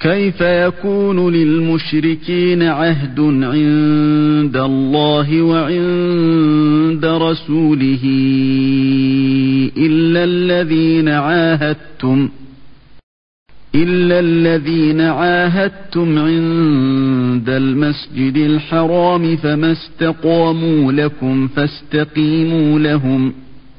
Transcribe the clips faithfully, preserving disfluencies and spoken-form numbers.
كيف يكون للمشركين عهد عند الله وعند رسوله إلا الذين عاهدتم إلا الذين عاهدتم عند المسجد الحرام فما استقاموا لكم فاستقيموا لهم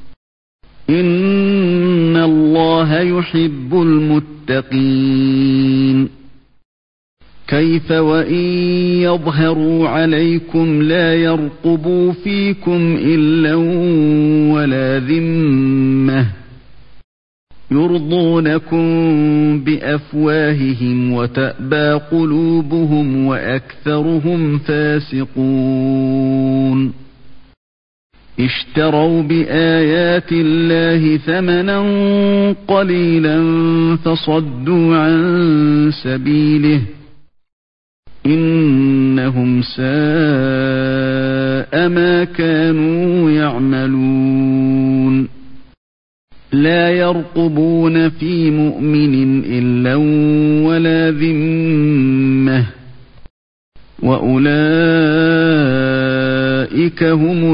إن الله يحب المتقين. كيف وإن يظهروا عليكم لا يرقبوا فيكم إلا ولا ذمة يرضونكم بأفواههم وتأبى قلوبهم وأكثرهم فاسقون. اشتروا بآيات الله ثمنا قليلا فصدوا عن سبيله إنهم ساء ما كانوا يعملون. لا يرقبون في مؤمن إلا ولا ذمة وأولئك هم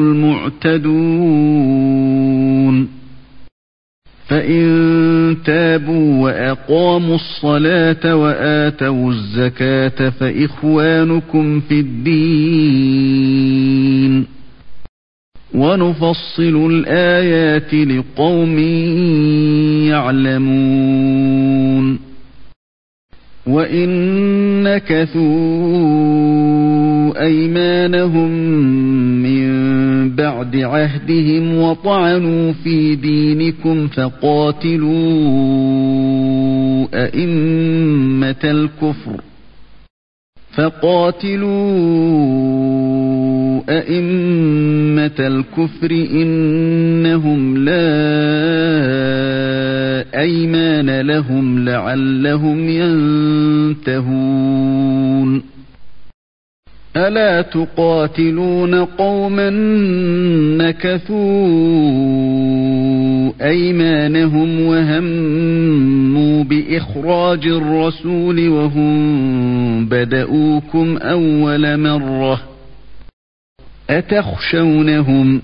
المعتدون. فإن تابوا وأقاموا الصلاة وآتوا الزكاة فإخوانكم في الدين ونفصل الآيات لقوم يعلمون. وإن نكثوا أيمانهم من بعد عهدهم وطعنوا في دينكم فقاتلوا أئمة الكفر فقاتلوا أئمة الكفر إنهم لا أيمان لهم لعلهم ينتهون. ألا تقاتلون قوما نكثوا أيمانهم وهموا بإخراج الرسول وهم بدؤوكم أول مرة أتخشونهم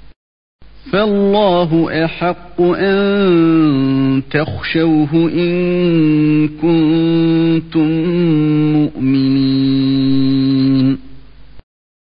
فالله أحق أن تخشوه إن كنتم مؤمنين.